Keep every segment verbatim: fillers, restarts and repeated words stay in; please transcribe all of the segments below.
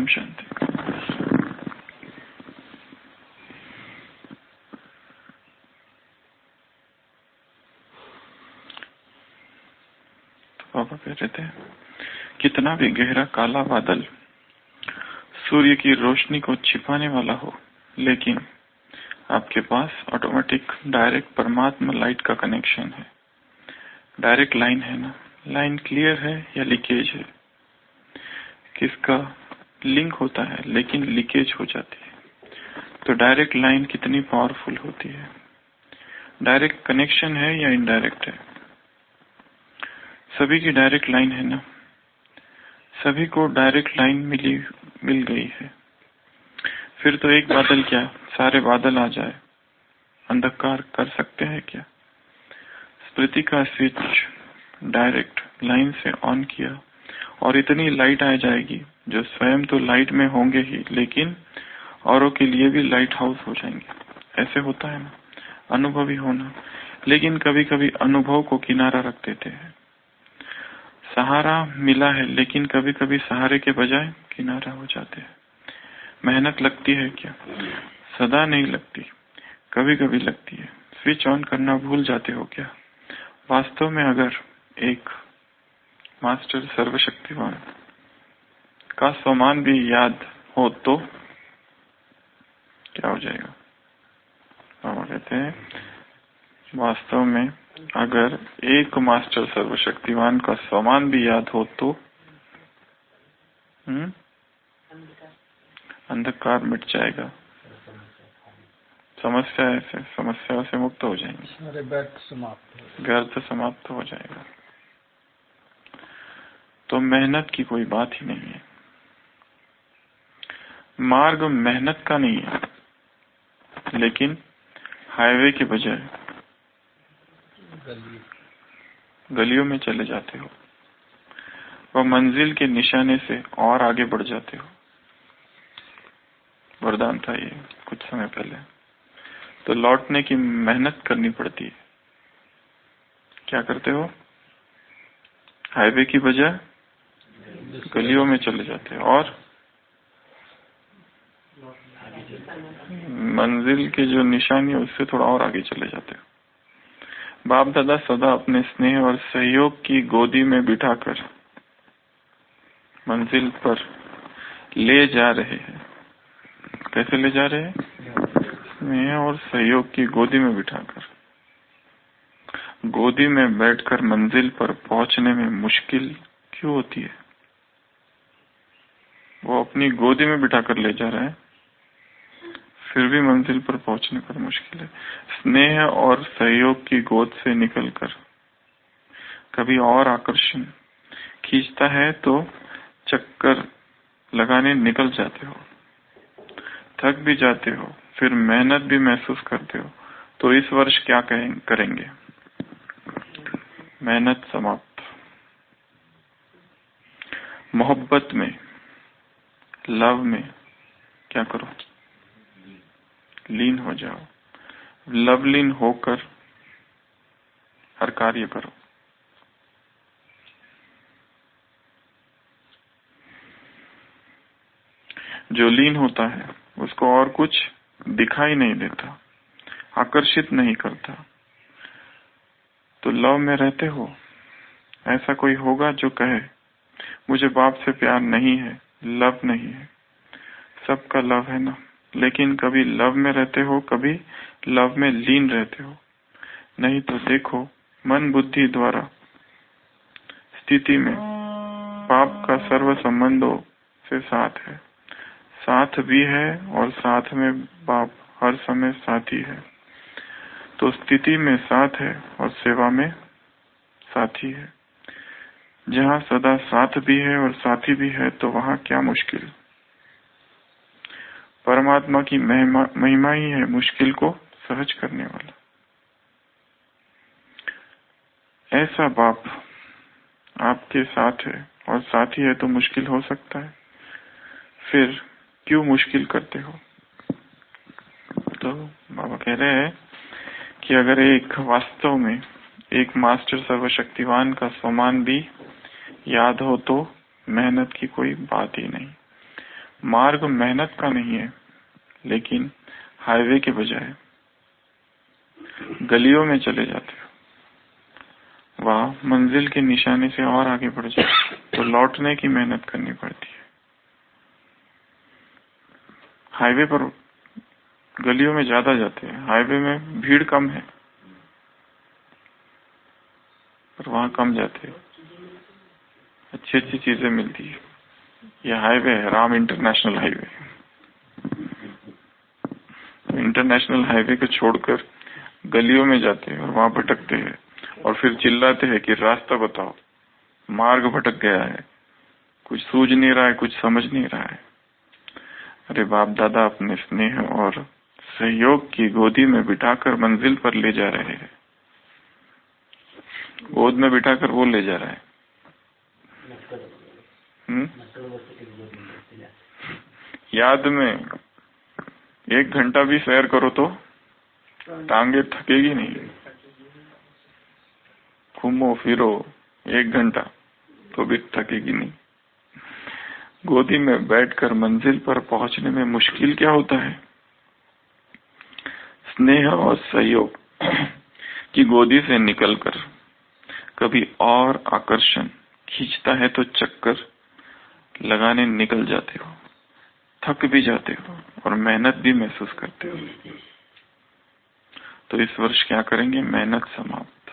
ओम शांति। तो बाबा कह रहे थे, कितना भी गहरा काला बादल सूर्य की रोशनी को छिपाने वाला हो, लेकिन आपके पास ऑटोमेटिक डायरेक्ट परमात्मा लाइट का कनेक्शन है। डायरेक्ट लाइन है ना, लाइन क्लियर है या लीकेज है? किसका लिंक होता है लेकिन लीकेज हो जाती है। तो डायरेक्ट लाइन कितनी पावरफुल होती है। डायरेक्ट कनेक्शन है या इनडायरेक्ट है? सभी की डायरेक्ट लाइन है ना, सभी को डायरेक्ट लाइन मिली मिल गई है। फिर तो एक बादल क्या, सारे बादल आ जाए, अंधकार कर सकते हैं क्या? स्मृति का स्विच डायरेक्ट लाइन से ऑन किया और इतनी लाइट आ जाएगी जो स्वयं तो लाइट में होंगे ही, लेकिन औरों के लिए भी लाइट हाउस हो जाएंगे। ऐसे होता है ना, अनुभवी होना। लेकिन कभी कभी अनुभव को किनारा रख देते हैं। सहारा मिला है, लेकिन कभी कभी सहारे के बजाय किनारा हो जाते हैं। मेहनत लगती है क्या? सदा नहीं लगती, कभी कभी लगती है। स्विच ऑन करना भूल जाते हो क्या? वास्तव में अगर एक मास्टर सर्वशक्तिवान का स्वमान भी याद हो तो क्या हो जाएगा? बाबा कहते हैं, वास्तव में अगर एक मास्टर सर्वशक्तिवान का स्वमान भी याद हो तो हम्म अंधकार मिट जाएगा। समस्या ऐसे समस्याओं से मुक्त हो जाएंगे, व्यर्थ समाप्त हो जाएगा। तो मेहनत की कोई बात ही नहीं है। मार्ग मेहनत का नहीं है, लेकिन हाईवे के बजाय गलियों में चले जाते हो, वह मंजिल के निशाने से और आगे बढ़ जाते हो। वरदान था ये कुछ समय पहले। तो लौटने की मेहनत करनी पड़ती है। क्या करते हो? हाईवे की बजाय गलियों में चले जाते हो और मंजिल के जो निशानी है उससे थोड़ा और आगे चले जाते हो। बाप दादा सदा अपने स्नेह और सहयोग की गोदी में बिठाकर मंजिल पर ले जा रहे हैं। कैसे ले जा रहे हैं? स्नेह और सहयोग की गोदी में बिठाकर। गोदी में बैठकर मंजिल पर पहुंचने में मुश्किल क्यों होती है? वो अपनी गोदी में बिठाकर ले जा रहा है, फिर भी मंजिल पर पहुंचने पर मुश्किल है। स्नेह और सहयोग की गोद से निकलकर कभी और आकर्षण खींचता है तो चक्कर लगाने निकल जाते हो, थक भी जाते हो, फिर मेहनत भी महसूस करते हो। तो इस वर्ष क्या करेंगे? मेहनत समाप्त। मोहब्बत में, लव में क्या करो? लीन हो जाओ। लवलीन होकर हर कार्य करो। जो लीन होता है उसको और कुछ दिखाई नहीं देता, आकर्षित नहीं करता। तो लव में रहते हो। ऐसा कोई होगा जो कहे मुझे बाप से प्यार नहीं है, लव नहीं है? सबका लव है ना, लेकिन कभी लव में रहते हो, कभी लव में लीन रहते हो। नहीं तो देखो, मन बुद्धि द्वारा स्थिति में पाप का सर्व संबंधों से साथ है, साथ भी है और साथ में बाप हर समय साथी है। तो स्थिति में साथ है और सेवा में साथी है। जहाँ सदा साथ भी है और साथी भी है तो वहाँ क्या मुश्किल? परमात्मा की महिमा महिमा ही है मुश्किल को सहज करने वाला। ऐसा बाप आपके साथ है और साथी है तो मुश्किल हो सकता है। फिर क्यों मुश्किल करते हो? तो बाबा कह रहे हैं कि अगर एक वास्तव में एक मास्टर सर्वशक्तिवान का स्वमान भी याद हो तो मेहनत की कोई बात ही नहीं। मार्ग मेहनत का नहीं है, लेकिन हाईवे के बजाय गलियों में चले जाते हो, वहां मंजिल के निशाने से और आगे बढ़ जाए तो लौटने की मेहनत करनी पड़ती है। हाईवे पर गलियों में ज्यादा जाते हैं, हाईवे में भीड़ कम है पर वहां कम जाते हैं, अच्छी अच्छी चीजें मिलती है। यह हाईवे है, राम इंटरनेशनल हाईवे। तो इंटरनेशनल हाईवे को छोड़कर गलियों में जाते हैं और वहां भटकते हैं और फिर चिल्लाते हैं कि रास्ता बताओ, मार्ग भटक गया है, कुछ सूझ नहीं रहा है, कुछ समझ नहीं रहा है। अरे बाप दादा अपने स्नेह और सहयोग की गोदी में बिठाकर मंजिल पर ले जा रहे हैं, गोद में बिठाकर वो ले जा रहा है। हुँ? याद में एक घंटा भी सैर करो तो टांगे थकेगी नहीं, घूमो फिरो एक घंटा तो भी थकेगी नहीं। गोदी में बैठकर मंजिल पर पहुंचने में मुश्किल क्या होता है? स्नेह और सहयोग की गोदी से निकलकर कभी और आकर्षण खींचता है तो चक्कर लगाने निकल जाते हो, थक भी जाते हो और मेहनत भी महसूस करते हो। तो इस वर्ष क्या करेंगे? मेहनत समाप्त।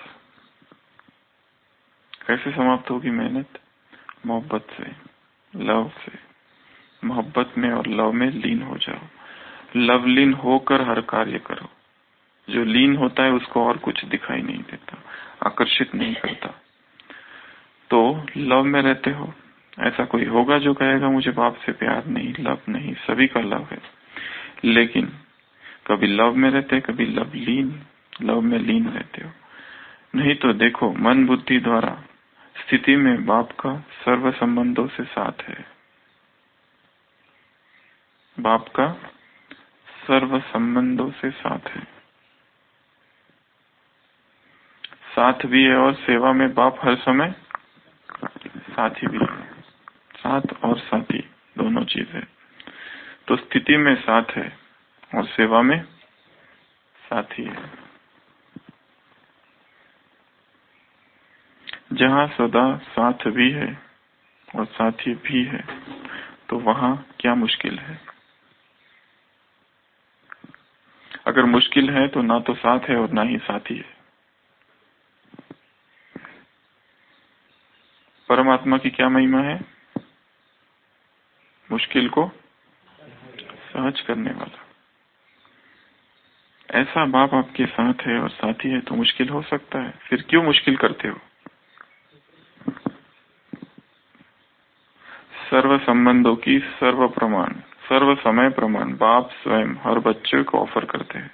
कैसे समाप्त होगी मेहनत? मोहब्बत से, लव से। मोहब्बत में और लव में लीन हो जाओ, लव लीन होकर हर कार्य करो। जो लीन होता है उसको और कुछ दिखाई नहीं देता, आकर्षित नहीं करता। तो लव में रहते हो। ऐसा कोई होगा जो कहेगा मुझे बाप से प्यार नहीं, लव नहीं, सभी का लव है। लेकिन कभी लव में रहते, कभी लव लीन, लव में लीन रहते हो। नहीं तो देखो, मन बुद्धि द्वारा स्थिति में बाप का सर्व संबंधों से साथ है। बाप का सर्व संबंधों से साथ है, साथ भी है और सेवा में बाप हर समय साथी भी है। साथ और साथी दोनों चीज है। तो स्थिति में साथ है और सेवा में साथी है। जहाँ सदा साथ भी है और साथी भी है तो वहाँ क्या मुश्किल है? अगर मुश्किल है तो ना तो साथ है और ना ही साथी है। परमात्मा की क्या महिमा है? मुश्किल को सहज करने वाला। ऐसा बाप आपके साथ है और साथी है तो मुश्किल हो सकता है। फिर क्यों मुश्किल करते हो? सर्व संबंधों की सर्व प्रमाण, सर्व समय प्रमाण बाप स्वयं हर बच्चे को ऑफर करते हैं।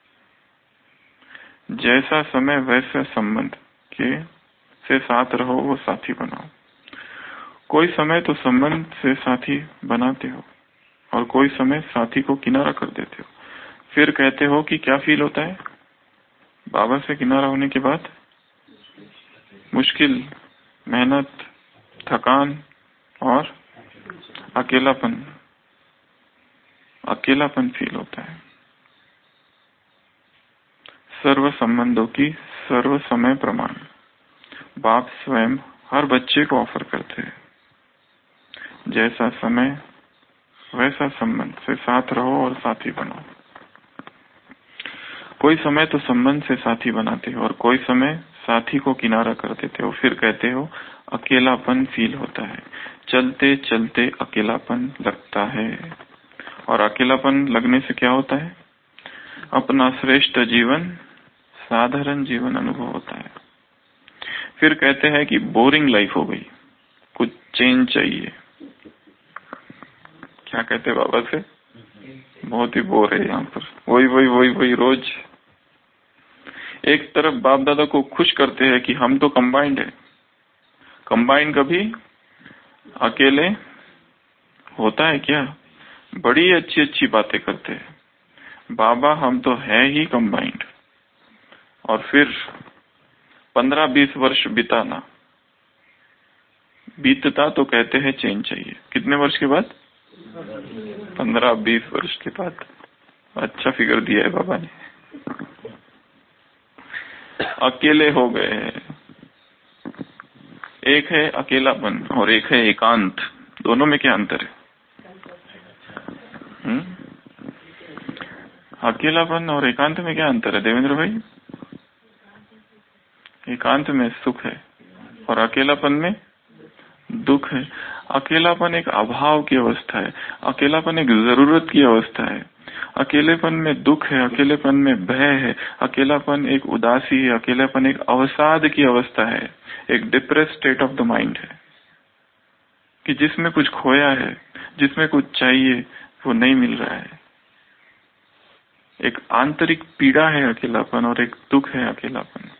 जैसा समय वैसे संबंध के से साथ रहो, वो साथी बनाओ। कोई समय तो संबंध से साथी बनाते हो और कोई समय साथी को किनारा कर देते हो। फिर कहते हो कि क्या फील होता है? बाबा से किनारा होने के बाद मुश्किल, मेहनत, थकान और अकेलापन, अकेलापन फील होता है। सर्व संबंधों की सर्व समय प्रमाण बाप स्वयं हर बच्चे को ऑफर करते हैं। जैसा समय वैसा संबंध से साथ रहो और साथी बनो। कोई समय तो संबंध से साथी बनाते हो और कोई समय साथी को किनारा कर देते हो। फिर कहते हो अकेलापन फील होता है। चलते चलते अकेलापन लगता है और अकेलापन लगने से क्या होता है? अपना श्रेष्ठ जीवन, साधारण जीवन अनुभव होता है। फिर कहते हैं कि बोरिंग लाइफ हो गई, कुछ चेंज चाहिए। क्या कहते हैं बाबा से? बहुत ही बोर है यहाँ पर, वही वही वही वही रोज। एक तरफ बाप दादा को खुश करते हैं कि हम तो कंबाइंड है। कंबाइंड कभी अकेले होता है क्या? बड़ी अच्छी अच्छी बातें करते हैं बाबा, हम तो है ही कंबाइंड। और फिर पंद्रह बीस वर्ष बिताना बीतता तो कहते हैं चेंज चाहिए। कितने वर्ष के बाद? पंद्रह बीस वर्ष के बाद। अच्छा फिगर दिया है बाबा ने। अकेले हो गए हैं। एक है अकेलापन और एक है एकांत। दोनों में क्या अंतर है? हुँ? अकेलापन और एकांत में क्या अंतर है देवेंद्र भाई? एकांत में सुख है और अकेलापन में दुख है। अकेलापन एक अभाव की अवस्था है, अकेलापन एक जरूरत की अवस्था है, अकेलेपन में दुख है, अकेलेपन में भय है, अकेलापन एक उदासी है, अकेलापन एक अवसाद की अवस्था है, एक depress state of the mind है कि जिसमें कुछ खोया है, जिसमें कुछ चाहिए वो नहीं मिल रहा है। एक आंतरिक पीड़ा है अकेलापन और एक दुख है अकेलापन।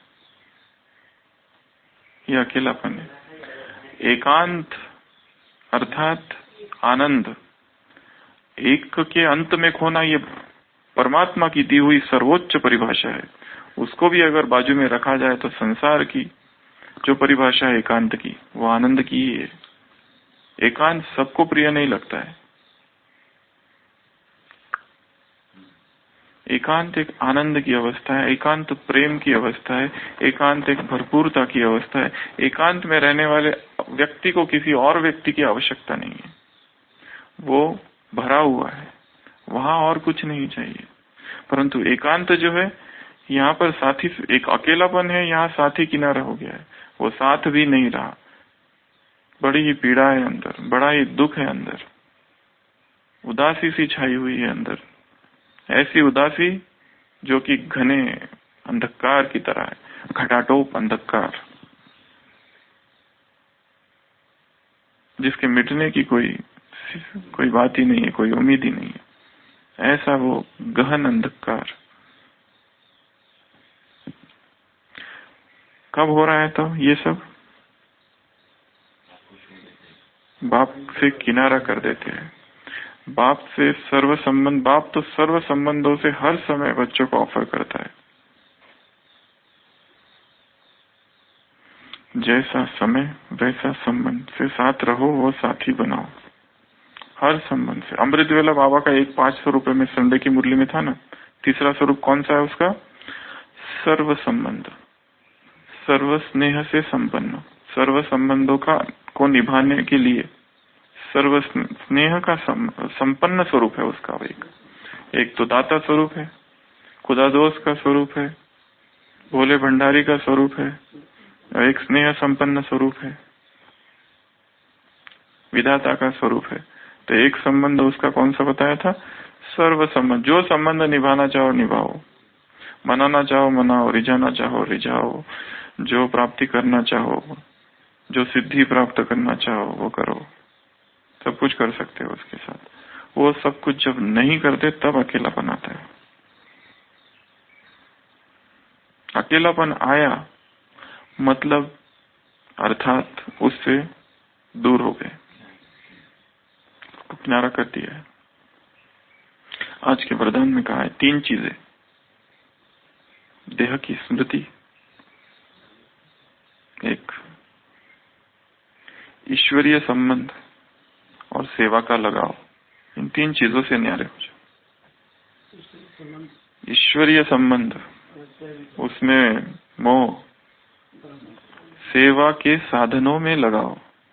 ये अकेलापन है। एकांत अर्थात आनंद, एक के अंत में खोना, ये परमात्मा की दी हुई सर्वोच्च परिभाषा है। उसको भी अगर बाजू में रखा जाए तो संसार की जो परिभाषा है एकांत की, वो आनंद की ही है। एकांत सबको प्रिय नहीं लगता है। एकांत एक आनंद की अवस्था है, एकांत प्रेम की अवस्था है, एकांत एक भरपूरता की अवस्था है। एकांत में रहने वाले व्यक्ति को किसी और व्यक्ति की आवश्यकता नहीं है, वो भरा हुआ है, वहां और कुछ नहीं चाहिए। परंतु एकांत जो है, यहाँ पर साथी, एक अकेलापन है, यहाँ साथी किनारा हो गया है, वो साथ भी नहीं रहा। बड़ी ही पीड़ा है अंदर, बड़ा ही दुख है अंदर, उदासी सी छाई हुई है अंदर। ऐसी उदासी जो कि घने अंधकार की तरह है, घटाटोप अंधकार, जिसके मिटने की कोई कोई बात ही नहीं है, कोई उम्मीद ही नहीं है। ऐसा वो गहन अंधकार कब हो रहा है? तो ये सब बाप से किनारा कर देते हैं। बाप से सर्व संबंध, बाप तो सर्व संबंधों से हर समय बच्चों को ऑफर करता है। जैसा समय वैसा संबंध से साथ रहो, वो साथी बनाओ हर संबंध से। अमृत वेला बाबा का एक पांच सौ रुपए में संडे की मुरली में था ना, तीसरा स्वरूप कौन सा है उसका? सर्व संबंध, सर्व स्नेह से संपन्न, सर्व संबंधों का को निभाने के लिए सर्व स्नेह का संपन्न स्वरूप है उसका। एक एक तो दाता स्वरूप है, खुदा दोस्त का स्वरूप है, भोले भंडारी का स्वरूप है, एक स्नेह संपन्न स्वरूप है, विधाता का स्वरूप है। तो एक संबंध उसका कौन सा बताया था? सर्व संबंध। जो संबंध निभाना चाहो निभाओ, मनाना चाहो मनाओ, रिझाना चाहो रिझाओ, जो प्राप्ति करना चाहो, जो सिद्धि प्राप्त करना चाहो वो करो, सब कुछ कर सकते हो उसके साथ। वो सब कुछ जब नहीं करते तब अकेलापन आता है। अकेलापन आया मतलब अर्थात उससे दूर हो गए, किनारा कर दिया है। आज के वरदान में कहा है तीन चीजें: देह की स्मृति, एक ईश्वरीय संबंध और सेवा का लगाव। इन तीन चीजों से न्यारे हो जाओ। ईश्वरीय संबंध, उसमें मोह, सेवा के साधनों में लगाओ,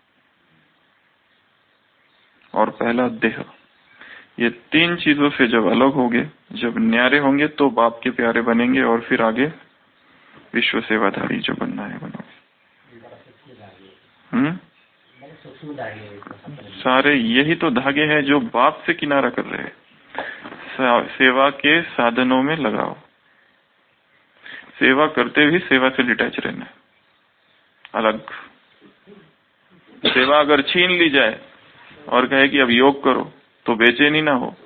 और पहला देह। ये तीन चीजों से जब अलग होंगे, जब न्यारे होंगे, तो बाप के प्यारे बनेंगे और फिर आगे विश्व सेवाधारी जो बनना है बनोगे। हम्म सारे यही तो धागे हैं जो बाप से किनारा कर रहे हैं। सेवा के साधनों में लगाओ, सेवा करते भी सेवा से डिटैच रहना, अलग। सेवा अगर छीन ली जाए और कहे कि अब योग करो, तो बेचैनी ना हो।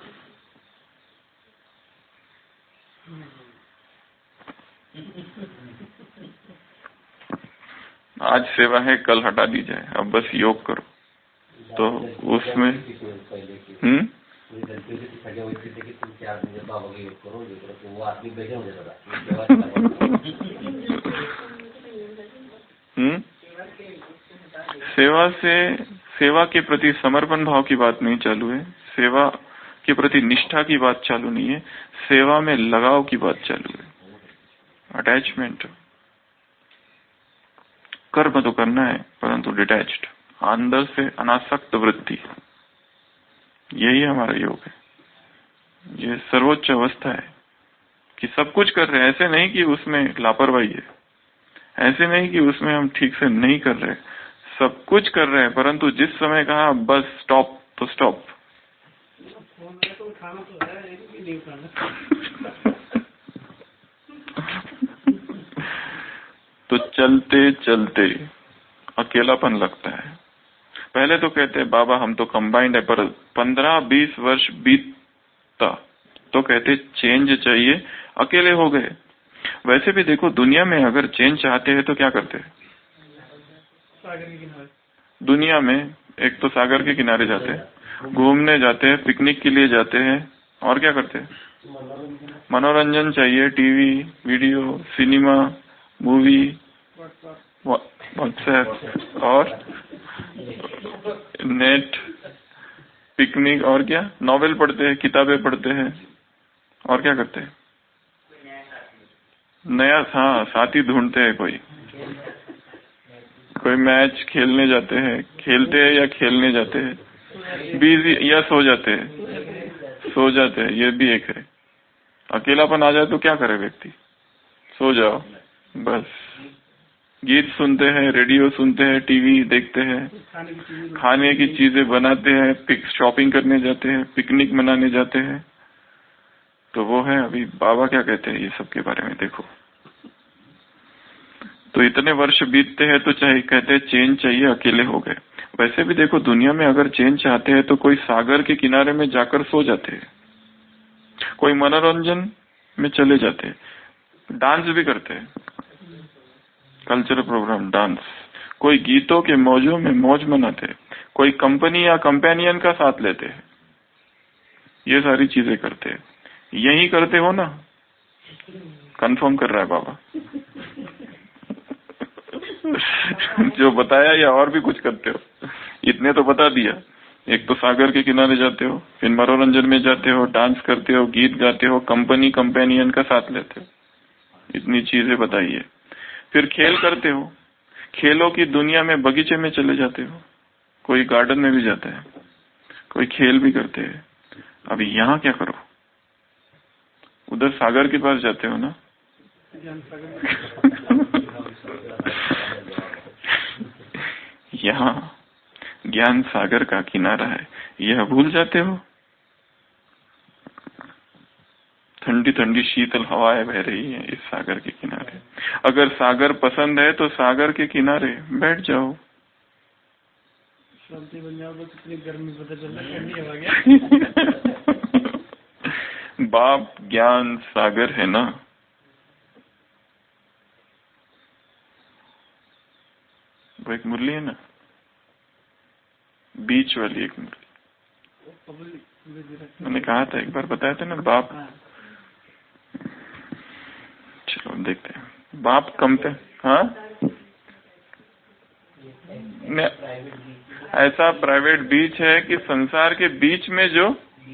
आज सेवा है, कल हटा दी जाए, अब बस योग करो, तो उसमें हम्म हम्म सेवा से सेवा के प्रति समर्पण भाव की बात नहीं चालू है, सेवा के प्रति निष्ठा की बात चालू नहीं है, सेवा में लगाव की बात चालू है, अटैचमेंट। कर्म तो करना है परंतु डिटैच्ड, अंदर से अनासक्त वृत्ति, यही हमारा योग है। ये सर्वोच्च अवस्था है कि सब कुछ कर रहे हैं, ऐसे नहीं कि उसमें लापरवाही है, ऐसे नहीं कि उसमें हम ठीक से नहीं कर रहे, सब कुछ कर रहे हैं, परंतु जिस समय कहा बस स्टॉप तो स्टॉप। तो चलते चलते अकेलापन लगता है। पहले तो कहते हैं बाबा हम तो कंबाइंड है, पर पंद्रह बीस वर्ष बीतता तो कहते चेंज चाहिए, अकेले हो गए। वैसे भी देखो दुनिया में अगर चेंज चाहते हैं तो क्या करते हैं? सागर के किनारे, दुनिया में एक तो सागर के किनारे जाते हैं, घूमने जाते हैं, पिकनिक के लिए जाते हैं, और क्या करते हैं? मनोरंजन चाहिए, TV, video, cinema, movie, WhatsApp और नेट, पिकनिक, और क्या नॉवेल पढ़ते हैं, किताबें पढ़ते हैं, और क्या करते हैं? नया हाँ साथी ढूंढते हैं, कोई कोई मैच खेलने जाते हैं, खेलते हैं या खेलने जाते हैं, बिजी या सो जाते हैं, सो जाते हैं, ये भी एक है। अकेलापन आ जाए तो क्या करे व्यक्ति? सो जाओ बस। गीत सुनते हैं, रेडियो सुनते हैं, टीवी देखते हैं, खाने की चीजें बनाते हैं, शॉपिंग करने जाते हैं, पिकनिक मनाने जाते हैं। तो वो है अभी बाबा क्या कहते हैं ये सब के बारे में देखो। तो इतने वर्ष बीतते हैं तो चाहे कहते हैं चेंज चाहिए, अकेले हो गए। वैसे भी देखो दुनिया में अगर चेंज चाहते हैं तो कोई सागर के किनारे में जाकर सो जाते हैं, कोई मनोरंजन में चले जाते हैं, डांस भी करते हैं, कल्चरल प्रोग्राम, डांस, कोई गीतों के मौजों में मौज मनाते हैं, कोई कंपनी या कंपेनियन का साथ लेते हैं, ये सारी चीजें करते हैं। यही करते हो ना? कंफर्म कर रहा है बाबा। जो बताया या और भी कुछ करते हो? इतने तो बता दिया। एक तो सागर के किनारे जाते हो, फिर मनोरंजन में जाते हो, डांस करते हो, गीत गाते हो, कंपनी कंपेनियन का साथ लेते हो, इतनी चीजें बताइए। फिर खेल करते हो, खेलों की दुनिया में बगीचे में चले जाते हो, कोई गार्डन में भी जाता है, कोई खेल भी करते हैं। अभी यहाँ क्या करो? उधर सागर के पास जाते हो ना? यहाँ ज्ञान सागर का किनारा है, यह भूल जाते हो? ठंडी ठंडी शीतल हवाएं बह रही हैं इस सागर के किनारे। अगर सागर पसंद है तो सागर के किनारे बैठ जाओ। बन जाओ तो कितनी गर्मी पता चल रहा है, ठंडी हवा गया। बाप ज्ञान सागर है ना? वो एक मुरली है ना, बीच वाली एक मुरली, मैंने कहा था एक बार, बताया था ना बाप। चलो देखते हैं। बाप कम पे हाँ ऐसा प्राइवेट बीच है कि संसार के बीच में जो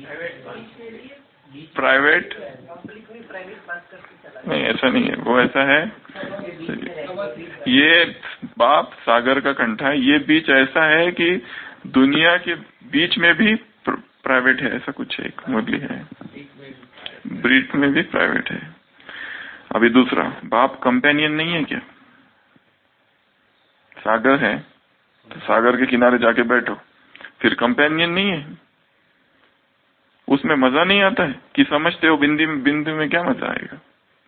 प्राइवेट नहीं, ऐसा नहीं है, वो ऐसा है। ये बाप सागर का कंठा है, ये बीच ऐसा है कि दुनिया के बीच में भी प्राइवेट है, ऐसा कुछ है, एक मुरली है, ब्रीट में भी प्राइवेट है। अभी दूसरा, बाप कंपेनियन नहीं है क्या? सागर है तो सागर के किनारे जाके बैठो, फिर कंपेनियन नहीं है, उसमें मजा नहीं आता है कि समझते हो बिंदी बिंदु में क्या मजा आएगा?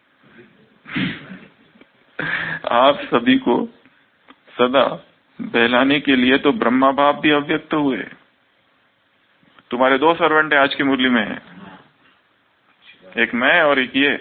आप सभी को सदा बहलाने के लिए तो ब्रह्मा बाप भी अव्यक्त हुए। तुम्हारे दो सर्वेंट आज की मुरली में है, एक मैं और एक ये।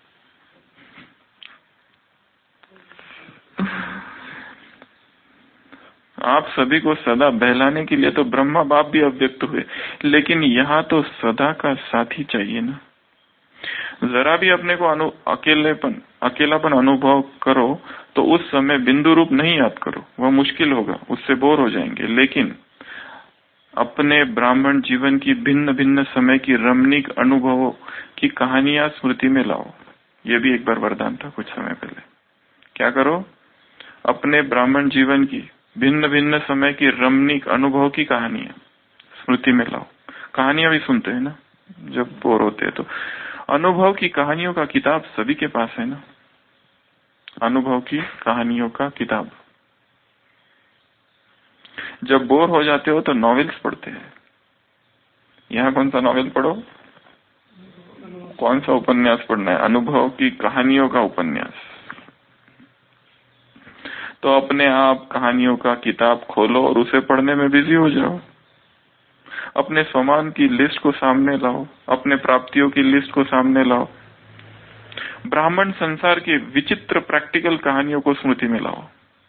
आप सभी को सदा बहलाने के लिए तो ब्रह्मा बाप भी अव्यक्त हुए, लेकिन यहाँ तो सदा का साथी चाहिए ना। जरा भी अपने को अनु अकेलेपन अकेलापन अनुभव करो तो उस समय बिंदु रूप नहीं याद करो, वह मुश्किल होगा, उससे बोर हो जाएंगे। लेकिन अपने ब्राह्मण जीवन की भिन्न भिन्न समय की रमणीक अनुभवों की कहानियां स्मृति में लाओ। ये भी एक बार वरदान था कुछ समय पहले। क्या करो? अपने ब्राह्मण जीवन की भिन्न भिन्न समय की रमणीक अनुभव की कहानियां स्मृति में लाओ। कहानियां भी सुनते हैं ना जब बोर होते हैं तो। अनुभव की कहानियों का किताब सभी के पास है ना। अनुभव की कहानियों का किताब। जब बोर हो जाते हो तो नॉवेल्स पढ़ते हैं। यहाँ कौन सा नॉवेल पढ़ो? कौन सा उपन्यास पढ़ना है? अनुभव की कहानियों का उपन्यास। तो अपने आप कहानियों का किताब खोलो और उसे पढ़ने में बिजी हो जाओ। अपने सम्मान की लिस्ट को सामने लाओ, अपने प्राप्तियों की लिस्ट को सामने लाओ। ब्राह्मण संसार की विचित्र प्रैक्टिकल कहानियों को स्मृति में लाओ।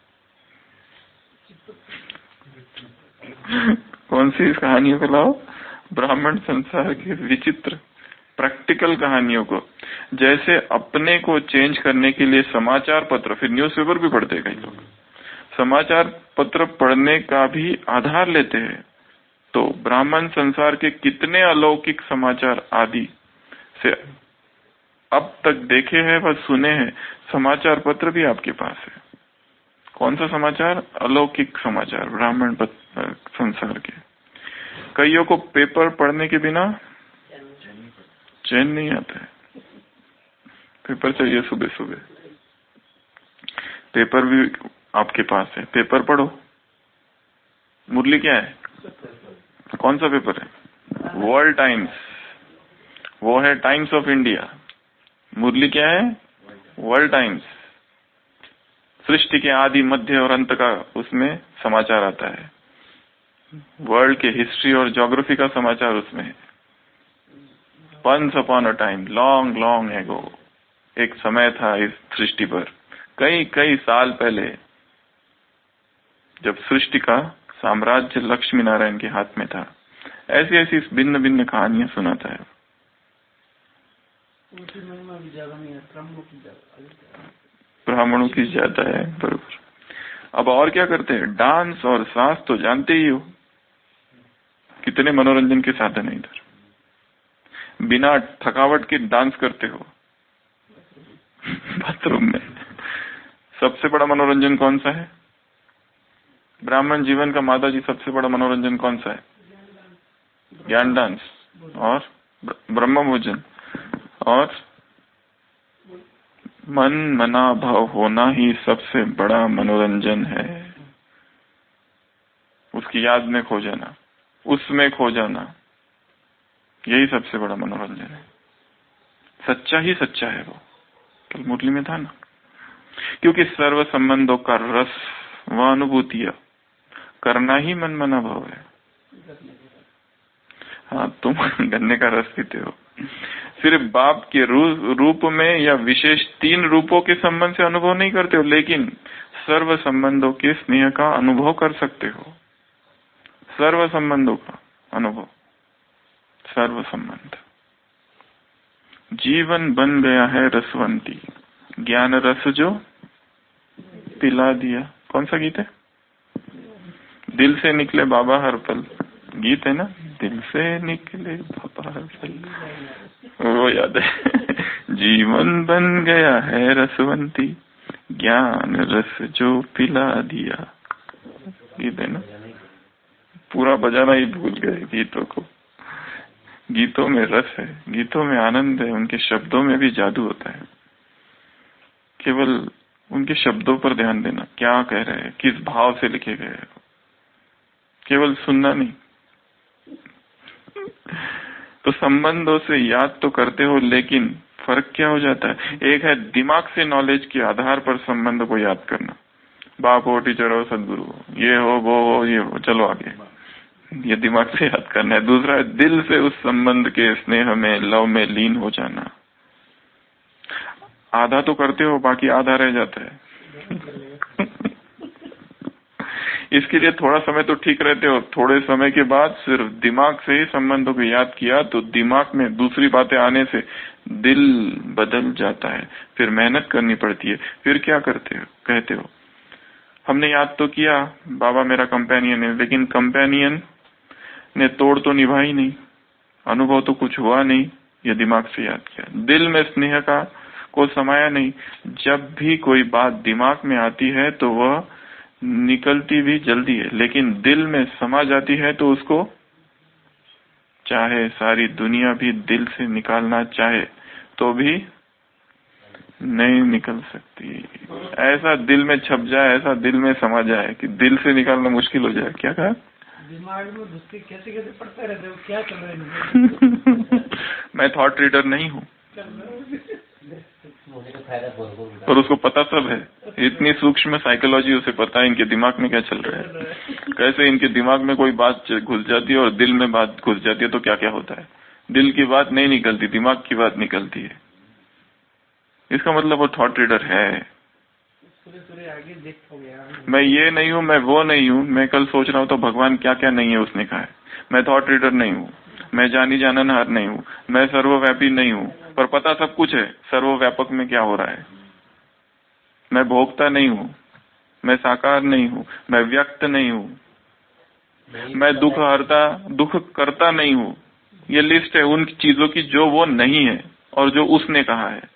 कौन सी कहानियों को लाओ? ब्राह्मण संसार की विचित्र प्रैक्टिकल कहानियों को। जैसे अपने को चेंज करने के लिए समाचार पत्र, फिर न्यूज़पेपर भी पढ़ते हैं कई लोग, समाचार पत्र पढ़ने का भी आधार लेते हैं। तो ब्राह्मण संसार के कितने अलौकिक समाचार आदि से अब तक देखे हैं व सुने हैं, समाचार पत्र भी आपके पास है। कौन सा समाचार? अलौकिक समाचार ब्राह्मण संसार के। कईयों को पेपर पढ़ने के बिना चैन नहीं आता है। पेपर चाहिए सुबह सुबह। पेपर भी आपके पास है, पेपर पढ़ो। मुरली क्या है? कौन सा पेपर है? World times. वो है टाइम्स ऑफ इंडिया। मुरली क्या है? World times. सृष्टि के आदि मध्य और अंत का उसमें समाचार आता है। वर्ल्ड के हिस्ट्री और ज्योग्राफी का समाचार उसमें है। Once upon a time, long long ago, एक समय था इस सृष्टि पर, कई कई साल पहले, जब सृष्टि का साम्राज्य लक्ष्मी नारायण के हाथ में था। ऐसी ऐसी भिन्न भिन्न कहानियां सुनाता है। ब्राह्मणों की ज्यादा है, बरोबर। अब और क्या करते हैं? डांस और सास तो जानते ही हो, कितने मनोरंजन के साधन है इधर। बिना थकावट के डांस करते हो बाथरूम में। सबसे बड़ा मनोरंजन कौन सा है? ब्राह्मण जीवन का माता जी सबसे बड़ा मनोरंजन कौन सा है? ज्ञान डांस और ब्रह्म भोजन और मन मना भाव होना ही सबसे बड़ा मनोरंजन है। उसकी याद में खो जाना, उसमें खो जाना, यही सबसे बड़ा मनोरंजन है। सच्चा ही सच्चा है वो, कल मुरली में था ना। क्योंकि सर्व संबंधों का रस व अनुभूतियां करना ही मन मना भाव है। हाँ, तुम गन्ने का रस पीते हो, सिर्फ बाप के रूप में या विशेष तीन रूपों के संबंध से अनुभव नहीं करते हो, लेकिन सर्व संबंधों के स्नेह का अनुभव कर सकते हो। सर्व संबंधों का अनुभव, सर्व संबंध। जीवन बन गया है रसवंती, ज्ञान रस जो पिला दिया। कौन सा गीत है? दिल से निकले बाबा हर पल, गीत है ना, दिल से निकले बाबा हर पल, वो याद है। जीवन बन गया है रसवंती, ज्ञान रस जो पिला दिया, गीत है ना। पूरा बजाना ही भूल गए गीतों को। गीतों में रस है, गीतों में आनंद है, उनके शब्दों में भी जादू होता है। केवल उनके शब्दों पर ध्यान देना, क्या कह रहे हैं, किस भाव से लिखे गए हैं, केवल सुनना नहीं। तो संबंधों से याद तो करते हो, लेकिन फर्क क्या हो जाता है? एक है दिमाग से नॉलेज के आधार पर संबंध को याद करना, बाप हो, टीचर हो, सदगुरु हो, ये हो, वो हो, ये हो, चलो आगे, ये दिमाग से याद करना है। दूसरा है दिल से उस संबंध के स्नेह में, लव में लीन हो जाना। आधा तो करते हो, बाकी आधा रह जाता है। इसके लिए थोड़ा समय तो ठीक रहते हो, थोड़े समय के बाद सिर्फ दिमाग से ही संबंधों को याद किया तो दिमाग में दूसरी बातें आने से दिल बदल जाता है। फिर मेहनत करनी पड़ती है। फिर क्या करते हो? कहते हो हमने याद तो किया, बाबा मेरा कंपेनियन है, लेकिन कंपेनियन ने तोड़ तो निभा ही नहीं, अनुभव तो कुछ हुआ नहीं, ये दिमाग से याद किया। दिल में स्नेह का को समाया नहीं। जब भी कोई बात दिमाग में आती है तो वह निकलती भी जल्दी है, लेकिन दिल में समा जाती है तो उसको चाहे सारी दुनिया भी दिल से निकालना चाहे तो भी नहीं निकल सकती। ऐसा दिल में छप जाए, ऐसा दिल में समा जाए कि दिल से निकालना मुश्किल हो जाए। क्या कहा? दिमाग में घुस के कैसे कैसे पढ़ते रहते हो, क्या चल रहा है? मैं थॉट रीडर नहीं हूँ और उसको पता सब है। इतनी सूक्ष्म साइकोलॉजी उसे पता है इनके दिमाग में क्या चल रहा है, कैसे इनके दिमाग में कोई बात घुस जाती है और दिल में बात घुस जाती है तो क्या क्या होता है। दिल की बात नहीं निकलती, दिमाग की बात निकलती है। इसका मतलब वो थॉट रीडर है। आगे देखो गया। मैं ये नहीं हूँ, मैं वो नहीं हूँ। मैं कल सोच रहा हूँ तो भगवान क्या क्या नहीं है उसने कहा है। मैं थॉट रीडर नहीं हूँ, मैं जानी जाननहार नहीं हूँ, मैं सर्वव्यापी नहीं हूँ, पर पता सब कुछ है सर्वव्यापक में क्या हो रहा है। मैं भोगता नहीं हूँ, मैं साकार नहीं हूँ, मैं व्यक्त नहीं हूँ, मैं दुख हरता दुख करता नहीं हूँ। ये लिस्ट है उन चीजों की जो वो नहीं है और जो उसने कहा है।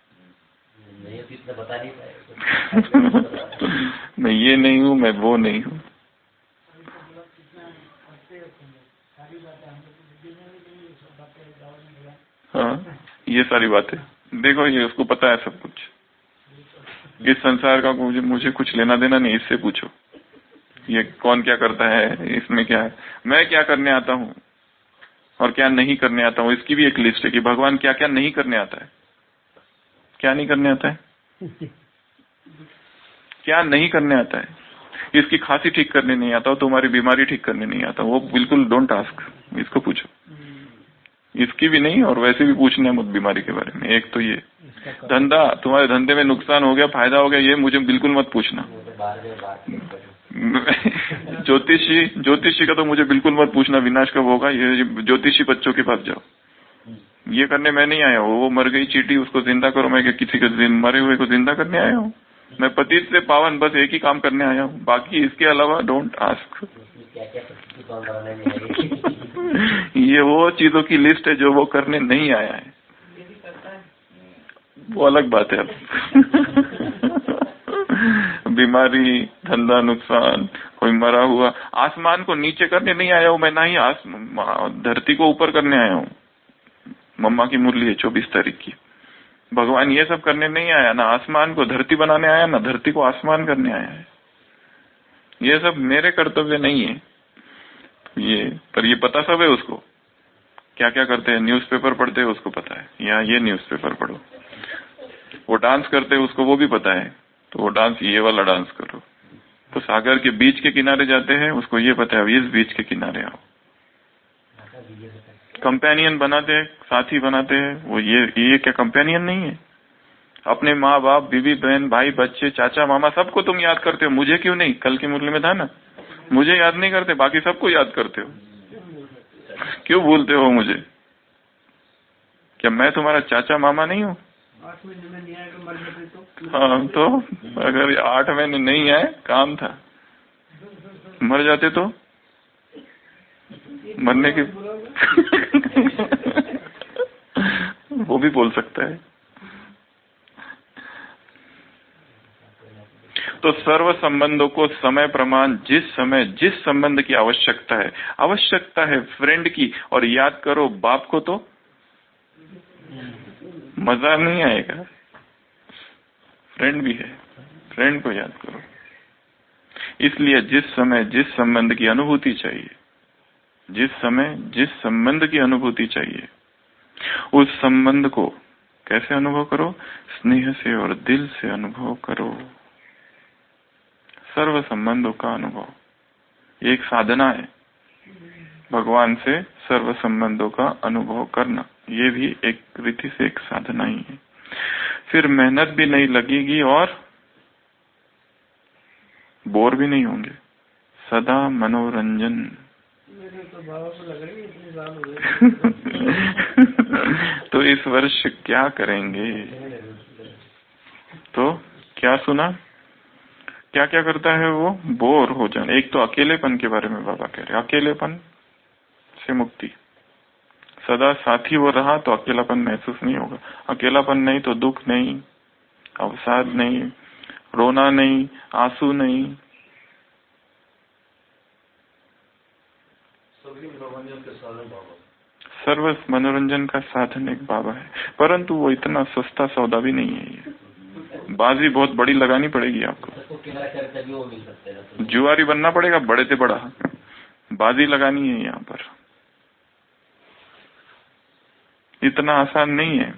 बता नहीं पाए। मैं ये नहीं हूँ, मैं वो नहीं हूँ। हाँ, ये सारी बातें देखो, ये उसको पता है सब कुछ। इस संसार का मुझे मुझे कुछ लेना देना नहीं। इससे पूछो ये कौन क्या करता है, इसमें क्या है, मैं क्या करने आता हूँ और क्या नहीं करने आता हूँ। इसकी भी एक लिस्ट है कि भगवान क्या क्या नहीं करने आता है। क्या नहीं करने आता है, क्या नहीं करने आता है। इसकी खांसी ठीक करने नहीं आता हो, तुम्हारी बीमारी ठीक करने नहीं आता, वो बिल्कुल डोंट आस्क, इसको पूछो। इसकी भी नहीं और वैसे भी पूछना मत बीमारी के बारे में। एक तो ये धंधा, तुम्हारे धंधे में नुकसान हो गया, फायदा हो गया, ये मुझे बिल्कुल मत पूछना। ज्योतिषी ज्योतिषी का तो मुझे बिल्कुल मत पूछना विनाश कब होगा। ये ज्योतिषी बच्चों के पास जाओ। ये करने मैं नहीं आया हूँ। वो मर गई चींटी, उसको जिंदा करो। मैं किसी के मरे हुए को जिंदा करने आया हूँ? मैं पतित से पावन बस एक ही काम करने आया हूँ, बाकी इसके अलावा डोंट आस्क। ये वो चीजों की लिस्ट है जो वो करने नहीं आया है, वो अलग बात है। अब बीमारी, धंधा नुकसान, कोई मरा हुआ, आसमान को नीचे करने नहीं आया हूँ मैं, ना ही धरती को ऊपर करने आया हूँ। मम्मा की मुरली है चौबीस तारीख की। भगवान ये सब करने नहीं आया, ना आसमान को धरती बनाने आया, ना धरती को आसमान करने आया है। ये सब मेरे कर्तव्य नहीं है ये, पर ये पता सब है उसको। क्या क्या करते हैं, न्यूज़पेपर पढ़ते हैं उसको पता है, यहाँ ये न्यूज़पेपर पढ़ो। वो डांस करते हैं उसको वो भी पता है, तो वो डांस ये वाला डांस करो। तो सागर के बीच के किनारे जाते हैं, उसको ये पता है इस बीच के किनारे आओ। कंपेनियन बनाते हैं, साथी बनाते हैं, वो ये ये क्या कंपेनियन नहीं है? अपने माँ बाप, बीवी बहन, भाई बच्चे, चाचा मामा, सबको तुम याद करते हो, मुझे क्यों नहीं? कल की मुरली में था ना, मुझे याद नहीं करते, बाकी सबको याद करते हो। क्यों भूलते हो मुझे? क्या मैं तुम्हारा चाचा मामा नहीं हूँ? आठ महीने में नहीं आएगा मर जाते तो? हाँ, तो अगर आठ महीने नहीं आए, काम था। मर जाते तो मरने के वो भी बोल सकता है। तो सर्व संबंधों को समय प्रमाण, जिस समय जिस संबंध की आवश्यकता है, आवश्यकता है फ्रेंड की, और याद करो बाप को तो मजा नहीं आएगा। फ्रेंड भी है, फ्रेंड को याद करो। इसलिए जिस समय जिस संबंध की अनुभूति चाहिए, जिस समय जिस संबंध की अनुभूति चाहिए, उस संबंध को कैसे अनुभव करो? स्नेह से और दिल से अनुभव करो। सर्व संबंधों का अनुभव एक साधना है, भगवान से सर्व संबंधों का अनुभव करना, ये भी एक रीति से एक साधना ही है। फिर मेहनत भी नहीं लगेगी और बोर भी नहीं होंगे, सदा मनोरंजन। मेरे तो बाबा को लग रही है इतनी साल हो गए। तो इस वर्ष क्या करेंगे? तो क्या सुना, क्या क्या करता है वो? बोर हो जाना। एक तो अकेलेपन के बारे में बाबा कह रहे, अकेलेपन से मुक्ति। सदा साथी वो रहा तो अकेलापन महसूस नहीं होगा। अकेलापन नहीं तो दुख नहीं, अवसाद नहीं, रोना नहीं, आंसू नहीं। सर्व मनोरंजन का साधन एक बाबा है, परंतु वो इतना सस्ता सौदा भी नहीं है। ये बाजी बहुत बड़ी लगानी पड़ेगी आपको, जुआरी बनना पड़ेगा बड़े से बड़ा, बाजी लगानी है यहाँ पर। इतना आसान नहीं है।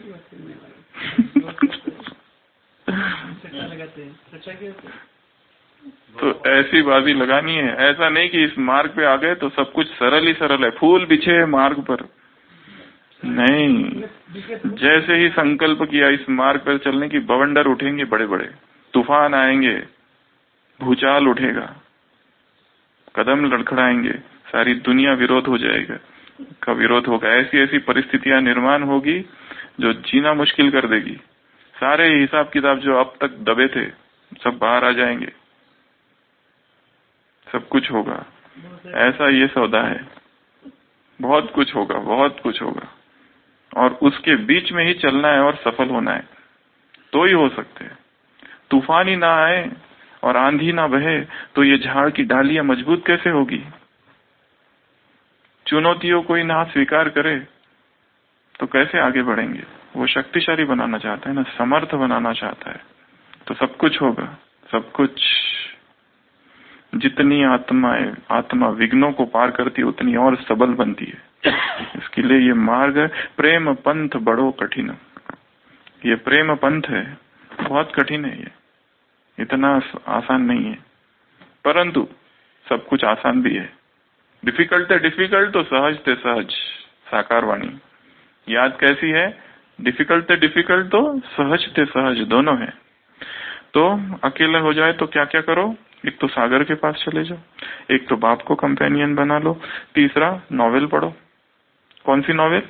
तो ऐसी बाजी लगानी है, ऐसा नहीं कि इस मार्ग पे आ गए तो सब कुछ सरल ही सरल है, फूल बिछे है मार्ग पर। नहीं, जैसे ही संकल्प किया इस मार्ग पर चलने की, बवंडर उठेंगे बड़े बड़े, तूफान आएंगे, भूचाल उठेगा, कदम लड़खड़ाएंगे, सारी दुनिया विरोध हो जाएगा का विरोध होगा। ऐसी ऐसी परिस्थितियां निर्माण होगी जो जीना मुश्किल कर देगी। सारे हिसाब किताब जो अब तक दबे थे सब बाहर आ जाएंगे, सब कुछ होगा। ऐसा ये सौदा है, बहुत कुछ होगा, बहुत कुछ होगा, और उसके बीच में ही चलना है और सफल होना है, तो ही हो सकते हैं। तूफान ही ना आए और आंधी ना बहे तो ये झाड़ की डालियां मजबूत कैसे होगी? चुनौतियों को ही ना स्वीकार करे तो कैसे आगे बढ़ेंगे? वो शक्तिशाली बनाना चाहता है ना, समर्थ बनाना चाहता है, तो सब कुछ होगा, सब कुछ। जितनी आत्मा आत्मा विघ्नों को पार करती है उतनी और सबल बनती है। इसके लिए ये मार्ग प्रेम पंथ बड़ो कठिन। ये प्रेम पंथ है, बहुत कठिन है, ये इतना आसान नहीं है, परंतु सब कुछ आसान भी है। डिफिकल्ट है डिफिकल्ट तो सहज थे सहज, साकार वाणी। याद कैसी है? डिफिकल्ट है डिफिकल्ट तो सहज थे सहज, दोनों है। तो अकेले हो जाए तो क्या क्या करो? एक तो सागर के पास चले जाओ, एक तो बाप को कंपेनियन बना लो, तीसरा नॉवेल पढ़ो। कौन सी नॉवेल?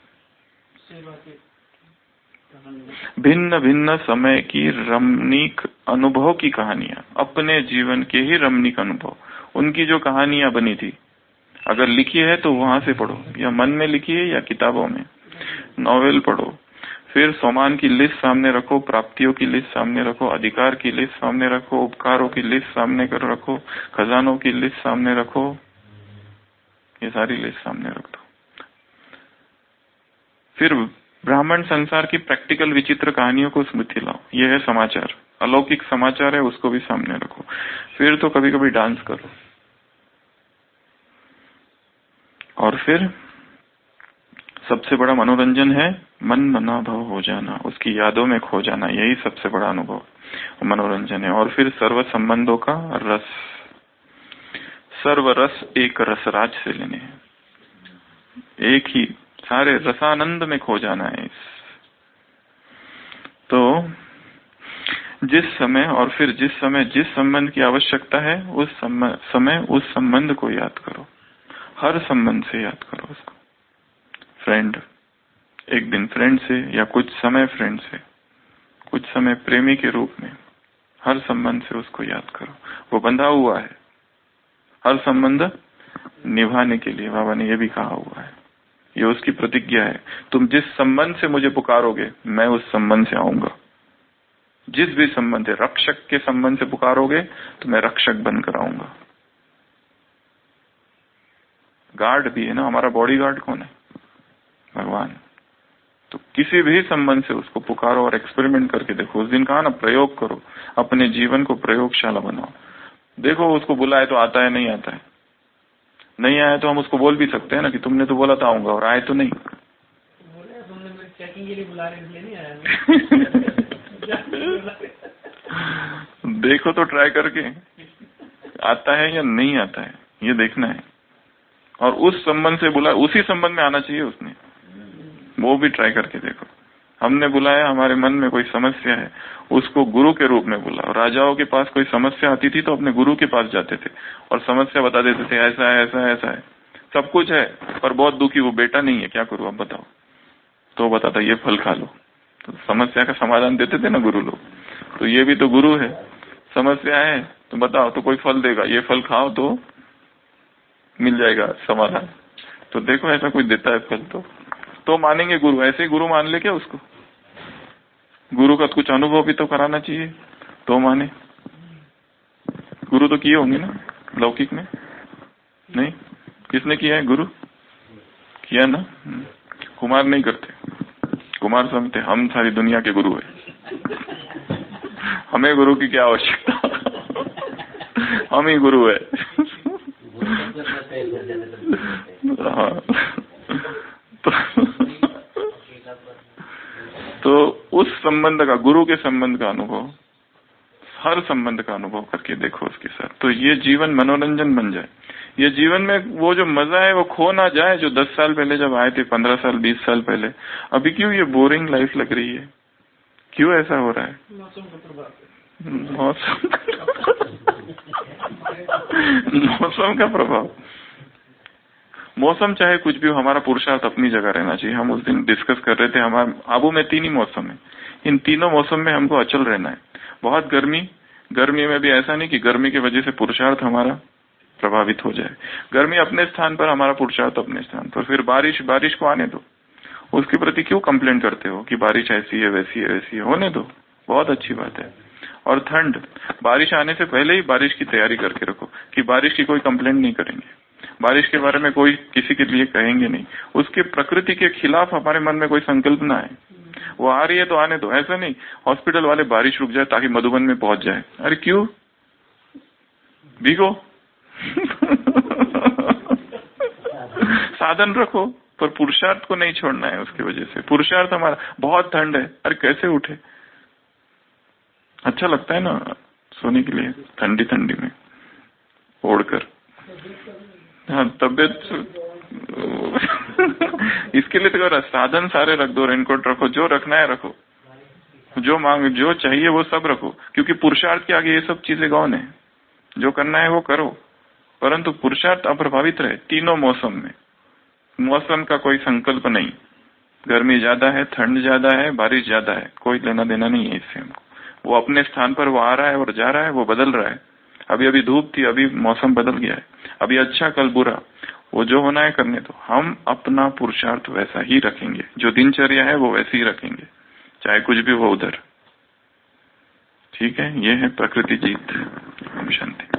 भिन्न भिन्न समय की रमणीक अनुभव की कहानियां, अपने जीवन के ही रमणीक अनुभव, उनकी जो कहानियां बनी थी, अगर लिखी है तो वहां से पढ़ो, या मन में लिखी है या किताबों में। नॉवेल पढ़ो, फिर सोमान की लिस्ट सामने रखो, प्राप्तियों की लिस्ट सामने रखो, अधिकार की लिस्ट सामने रखो, उपकारों की लिस्ट सामने कर रखो, खजानों की लिस्ट सामने रखो, ये सारी लिस्ट सामने रख दो। फिर ब्राह्मण संसार की प्रैक्टिकल विचित्र कहानियों को स्मृति लाओ, ये है समाचार, अलौकिक समाचार है, उसको भी सामने रखो। फिर तो कभी कभी डांस करो, और फिर सबसे बड़ा मनोरंजन है मन मना भव हो जाना, उसकी यादों में खो जाना, यही सबसे बड़ा अनुभव मनोरंजन है। और फिर सर्व संबंधों का रस, सर्व रस एक रसराज से लेने हैं, एक ही सारे रसानंद में खो जाना है। तो जिस समय और फिर जिस समय जिस संबंध की आवश्यकता है उस समय उस संबंध को याद करो, हर संबंध से याद करो उसको। फ्रेंड, एक दिन फ्रेंड से, या कुछ समय फ्रेंड से, कुछ समय प्रेमी के रूप में, हर संबंध से उसको याद करो। वो बंधा हुआ है, हर संबंध निभाने के लिए बाबा ने ये भी कहा हुआ है, ये उसकी प्रतिज्ञा है। तुम जिस संबंध से मुझे पुकारोगे मैं उस संबंध से आऊंगा। जिस भी संबंध है, रक्षक के संबंध से पुकारोगे तो मैं रक्षक बनकर आऊंगा। गार्ड भी है ना, हमारा बॉडी गार्ड कौन है? भगवान। तो किसी भी संबंध से उसको पुकारो और एक्सपेरिमेंट करके देखो। उस दिन कहा ना, प्रयोग करो, अपने जीवन को प्रयोगशाला बनाओ। देखो उसको बुलाए तो आता है, नहीं आता है। नहीं आया तो हम उसको बोल भी सकते हैं ना कि तुमने तो बोला था आऊंगा, और आए तो नहीं। बोले तुमने मेरे चेकिंग के लिए बुला रहे, इसलिए नहीं आया। देखो तो ट्राई करके आता है या नहीं आता है, ये देखना है। और उस संबंध से बुला, उसी संबंध में आना चाहिए उसने, वो भी ट्राई करके देखो। हमने बुलाया, हमारे मन में कोई समस्या है, उसको गुरु के रूप में बुलाओ। राजाओं के पास कोई समस्या आती थी तो अपने गुरु के पास जाते थे और समस्या बता देते थे, ऐसा है ऐसा है ऐसा है, सब कुछ है पर बहुत दुखी, वो बेटा नहीं है, क्या करूं आप बताओ? तो बताता ये फल खा लो, तो समस्या का समाधान देते थे ना गुरु लोग। तो ये भी तो गुरु है, समस्या है तो बताओ, तो कोई फल देगा, ये फल खाओ तो मिल जाएगा समाधान। तो देखो ऐसा कोई देता है फल तो तो मानेंगे गुरु। ऐसे ही गुरु मान ले क्या उसको? गुरु का कुछ अनुभव भी तो कराना चाहिए तो माने। गुरु तो किए होंगे ना लौकिक में? नहीं, किसने किया है? गुरु किया ना। कुमार नहीं करते। कुमार समझते हम सारी दुनिया के गुरु है, हमें गुरु की क्या आवश्यकता, हम ही गुरु है। हाँ तो, तो उस संबंध का, गुरु के संबंध का अनुभव, हर संबंध का अनुभव करके देखो उसके साथ, तो ये जीवन मनोरंजन बन जाए। ये जीवन में वो जो मजा है वो खो ना जाए जो दस साल पहले जब आए थे, पंद्रह साल बीस साल पहले। अभी क्यों ये बोरिंग लाइफ लग रही है? क्यों ऐसा हो रहा है? मौसम का प्रभाव। मौसम मौसम का प्रभाव। मौसम चाहे कुछ भी हो, हमारा पुरुषार्थ अपनी जगह रहना चाहिए। हम उस दिन डिस्कस कर रहे थे, हमारे आबू में तीन ही मौसम है, इन तीनों मौसम में हमको अचल रहना है। बहुत गर्मी, गर्मी में भी ऐसा नहीं कि गर्मी की वजह से पुरुषार्थ हमारा प्रभावित हो जाए। गर्मी अपने स्थान पर, हमारा पुरुषार्थ अपने स्थान पर। फिर बारिश, बारिश को आने दो, उसके प्रति क्यों कंप्लेंट करते हो कि बारिश ऐसी है वैसी है वैसी है? होने दो, बहुत अच्छी बात है। और ठंड, बारिश आने से पहले ही बारिश की तैयारी करके रखो कि बारिश की कोई कंप्लेंट नहीं करेंगे, बारिश के बारे में कोई किसी के लिए कहेंगे नहीं। उसके प्रकृति के खिलाफ हमारे मन में कोई संकल्प ना आए। वो आ रही है तो आने दो। ऐसा नहीं हॉस्पिटल वाले बारिश रुक जाए ताकि मधुबन में पहुंच जाए। अरे क्यों? भीगो। साधन रखो पर पुरुषार्थ को नहीं छोड़ना है। उसकी वजह से पुरुषार्थ हमारा, बहुत ठंड है, अरे कैसे उठे? अच्छा लगता है ना सोने के लिए ठंडी ठंडी में ओढ़कर। हाँ तबियत इसके लिए तो साधन सारे रख दो, रेनकोट रखो, जो रखना है रखो, जो मांग जो चाहिए वो सब रखो, क्योंकि पुरुषार्थ के आगे ये सब चीजें गौण है। जो करना है वो करो, परंतु पुरुषार्थ अप्रभावित रहे तीनों मौसम में। मौसम का कोई संकल्प नहीं, गर्मी ज्यादा है, ठंड ज्यादा है, बारिश ज्यादा है, कोई लेना देना नहीं है इससे हमको। वो अपने स्थान पर वो आ रहा है और जा रहा है, वो बदल रहा है। अभी अभी धूप थी, अभी मौसम बदल गया है, अभी अच्छा कल बुरा, वो जो होना है करने दो। हम अपना पुरुषार्थ वैसा ही रखेंगे, जो दिनचर्या है वो वैसे ही रखेंगे, चाहे कुछ भी हो उधर। ठीक है, ये है प्रकृति जीत। शांति।